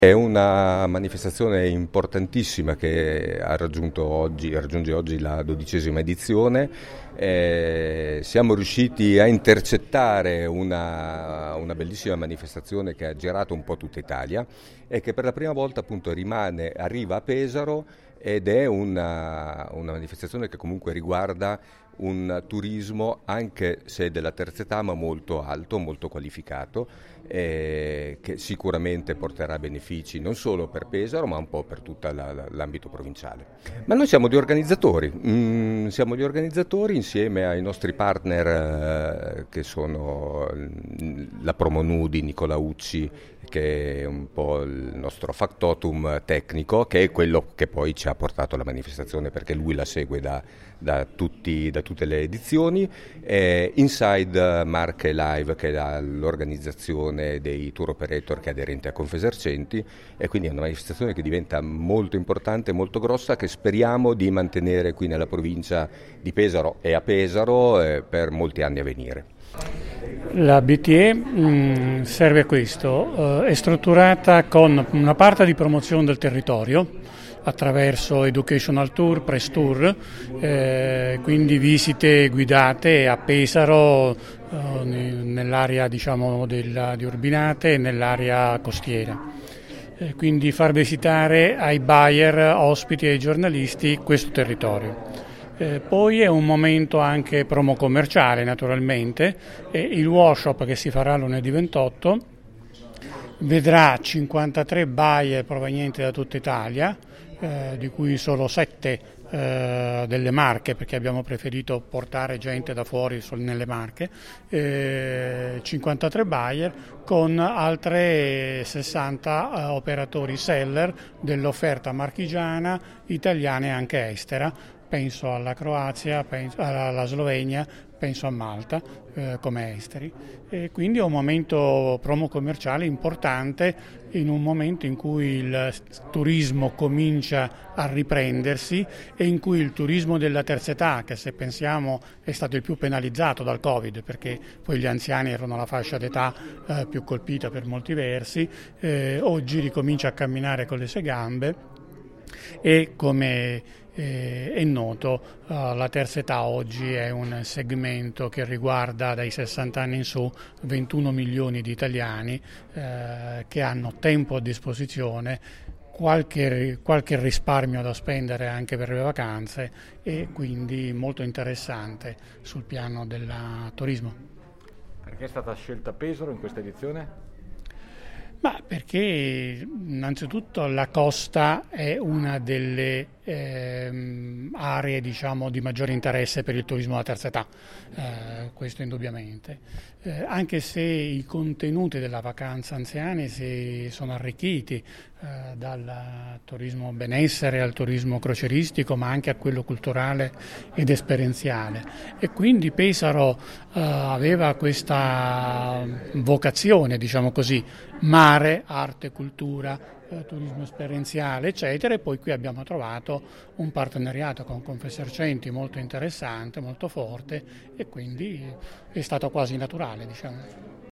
È una manifestazione importantissima che raggiunge oggi la 12ª edizione. Siamo riusciti a intercettare una bellissima manifestazione che ha girato un po' tutta Italia e che per la prima volta appunto arriva a Pesaro ed è una manifestazione che comunque riguarda un turismo, anche se della terza età, ma molto alto, molto qualificato, che sicuramente porterà benefici non solo per Pesaro, ma un po' per tutto l'ambito provinciale. Ma noi siamo gli organizzatori insieme ai nostri partner che sono la Promonu di Nicola Ucci, che è un po' il nostro factotum tecnico, che è quello che poi ci ha portato alla manifestazione, perché lui la segue da tutte le edizioni. Inside Marche Live, che è l'organizzazione dei tour operator che è aderente a Confesercenti, e quindi è una manifestazione che diventa molto importante, molto grossa, che speriamo di mantenere qui nella provincia di Pesaro e a Pesaro per molti anni a venire. La BTE serve a questo, è strutturata con una parte di promozione del territorio attraverso educational tour, press tour, quindi visite guidate a Pesaro, nell'area diciamo di Urbinate e nell'area costiera. Quindi far visitare ai buyer, ospiti e ai giornalisti questo territorio. Poi è un momento anche promo commerciale naturalmente, e il workshop che si farà lunedì 28 vedrà 53 buyer provenienti da tutta Italia, di cui solo 7 delle Marche, perché abbiamo preferito portare gente da fuori nelle Marche, 53 buyer con altre 60 operatori seller dell'offerta marchigiana, italiana e anche estera. Penso alla Croazia, alla Slovenia, penso a Malta come esteri. E quindi è un momento promo commerciale importante, in un momento in cui il turismo comincia a riprendersi e in cui il turismo della terza età, che se pensiamo è stato il più penalizzato dal Covid, perché poi gli anziani erano la fascia d'età più colpita per molti versi, oggi ricomincia a camminare con le sue gambe. E come è noto, la terza età oggi è un segmento che riguarda dai 60 anni in su 21 milioni di italiani che hanno tempo a disposizione, qualche risparmio da spendere anche per le vacanze, e quindi molto interessante sul piano del turismo. Perché è stata scelta Pesaro in questa edizione? Ma perché innanzitutto la costa è una delle aree diciamo, di maggiore interesse per il turismo della terza età, questo indubbiamente. Anche se i contenuti della vacanza anziani si sono arricchiti dal turismo benessere al turismo crocieristico, ma anche a quello culturale ed esperienziale. E quindi Pesaro aveva questa vocazione, diciamo così, mare, arte, cultura, turismo esperienziale, eccetera, e poi qui abbiamo trovato un partenariato con Confesercenti molto interessante, molto forte, e quindi è stato quasi naturale, diciamo.